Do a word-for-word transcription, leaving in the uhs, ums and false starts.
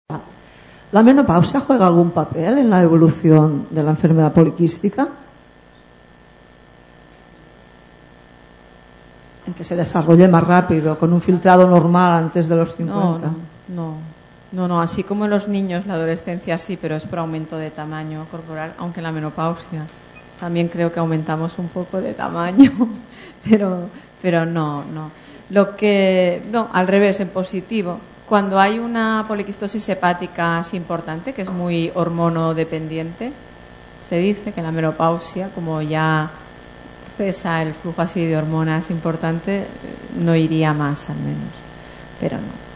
¿La menopausia juega algún papel en la evolución de la enfermedad poliquística? En que se desarrolle más rápido, con un filtrado normal antes de los cincuenta. No, no, no, no, así como en los niños, la adolescencia sí, pero es por aumento de tamaño corporal, aunque en la menopausia también creo que aumentamos un poco de tamaño, pero, pero no, no. Lo que, no, al revés, en positivo. Cuando hay una poliquistosis hepática así importante, que es muy hormonodependiente, se dice que la menopausia, como ya cesa el flujo así de hormonas importante, no iría más al menos, pero no.